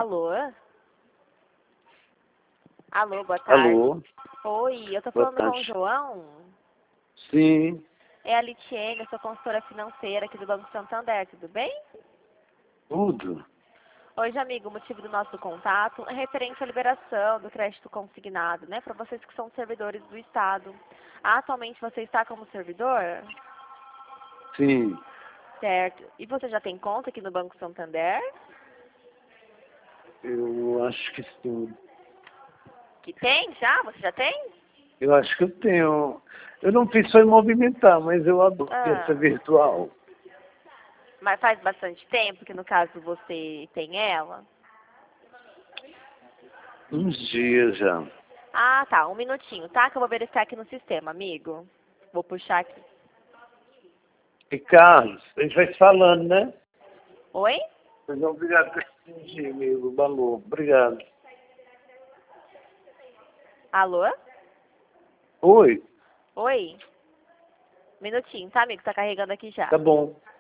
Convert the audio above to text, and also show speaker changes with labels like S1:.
S1: Alô? Alô, boa tarde.
S2: Alô?
S1: Oi, eu tô
S2: Boa
S1: falando com o
S2: tarde.
S1: João.
S2: Sim,
S1: É a Litiene, eu sou consultora financeira aqui do Banco Santander, tudo bem?
S2: tudo.
S1: Hoje, amigo, o motivo do nosso contato é referente à liberação do crédito consignado, né, para vocês que são servidores do Estado. Atualmente você está como servidor?
S2: Sim,
S1: Certo. E você já tem conta aqui no Banco Santander?
S2: eu acho que sim.
S1: Que tem já? Você já tem?
S2: Eu acho que eu tenho. Eu não pensou em movimentar, mas eu adoro essa
S1: Ah,
S2: virtual.
S1: mas faz bastante tempo que, no caso, você tem ela?
S2: Uns dias já.
S1: Ah, tá. Um minutinho, tá? Que eu vou verificar aqui no sistema, amigo. Vou puxar aqui.
S2: E Carlos, a gente vai se falando, né?
S1: Oi?
S2: Mas obrigado por entendi, amigo. Valor. Obrigado.
S1: Alô?
S2: Oi,
S1: Oi? Minutinho, tá, amigo? Tá carregando aqui já.
S2: tá bom.